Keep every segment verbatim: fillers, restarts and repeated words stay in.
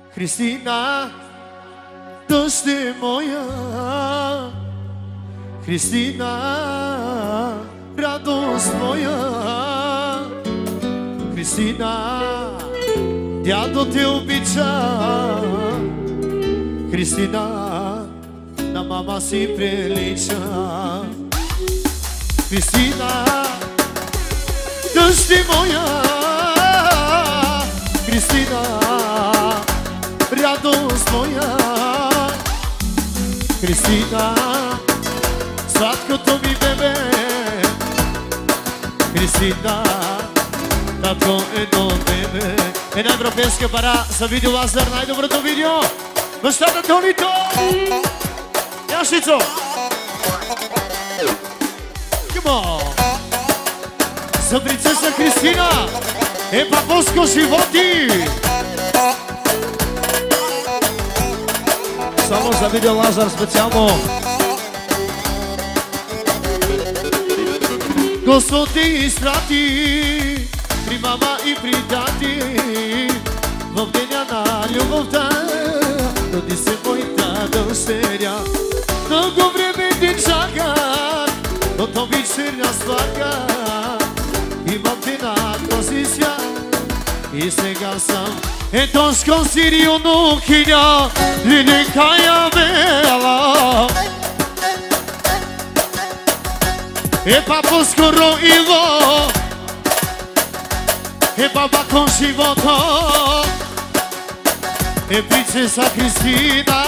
Христина, дъще моя, Христина, радост моя, Христина, дядо те обича, Христина, на мама си прилича. Христина, дъще моя, Христина, радост моя, Христина, сладкото ми бебе, Христина, татко едно бебе. Една европейска пара за видео Лазар, най-доброто видео. Бащата Тонито! Яшицо! Come on! За принцеса Христина! Е папоско животи! Само за видео Лазар специално. Господ ти изпрати при мама и при тати в деня на любовта. Роди се моята дъщеря. Много време те чаках, от обич се разплаках. Имам те на този свят и сега съм ето сконсирио нукиня лиликая бела. Е папо скоро ило, е баба кон живото, е принцеса Христина.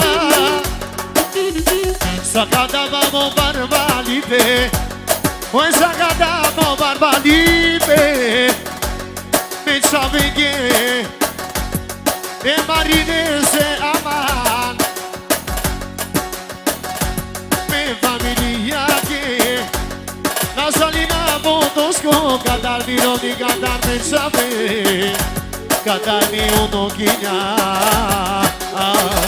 Загадавamo barbalite, ой загадавamo barbalite, me chavenge, e marine se aman, me familia que nasalina botosko, kadar virodi kadar me chave, kadar mi uno guiña.